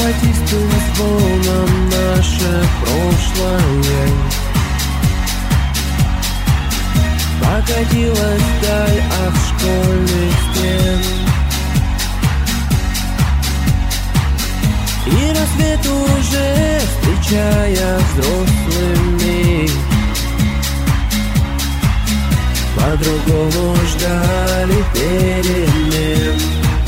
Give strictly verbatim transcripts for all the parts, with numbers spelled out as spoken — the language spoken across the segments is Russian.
золотистым звоном наше прошлое покатилась вдаль от школьных стен. И рассвет уже, встречая взрослыми, по-другому ждали перемен.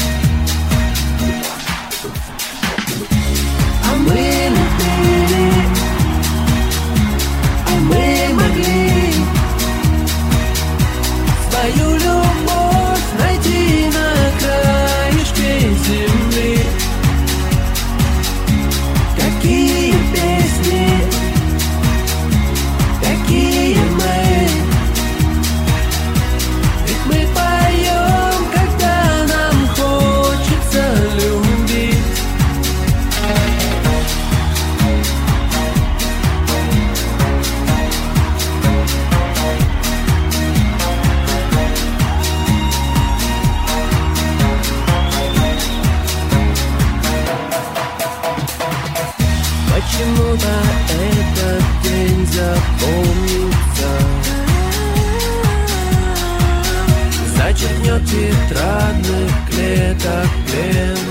А мы любили, а мы могли свою любовь найти на краешке земли. Какие песни, какие мы, ведь мы поем, когда нам хочется любить. Почему-то этот день запомнится, зачеркнет тетрадных клеток плен.